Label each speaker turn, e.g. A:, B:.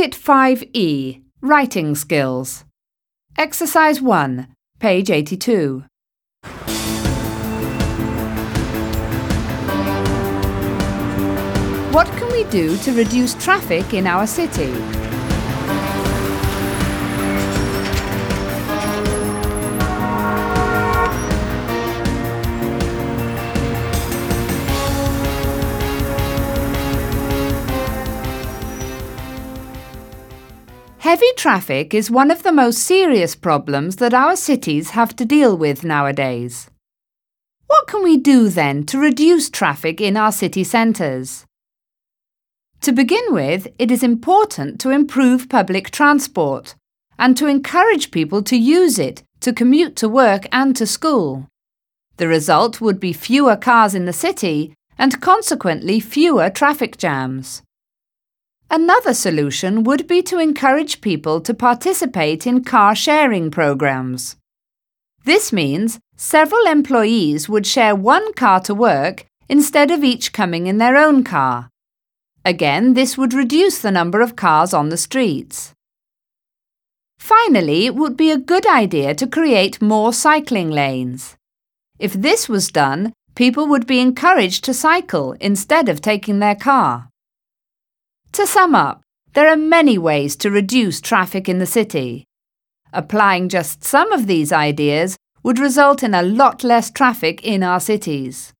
A: Unit 5E, Writing Skills. Exercise 1, page 82. What can we do to reduce traffic in our city? Heavy traffic is one of the most serious problems that our cities have to deal with nowadays. What can we do then to reduce traffic in our city centres? To begin with, it is important to improve public transport and to encourage people to use it to commute to work and to school. The result would be fewer cars in the city and consequently fewer traffic jams. Another solution would be to encourage people to participate in car-sharing programs. This means several employees would share one car to work instead of each coming in their own car. Again, this would reduce the number of cars on the streets. Finally, it would be a good idea to create more cycling lanes. If this was done, people would be encouraged to cycle instead of taking their car. To sum up, there are many ways to reduce traffic in the city. Applying just some of these ideas would result in a lot less traffic in our cities.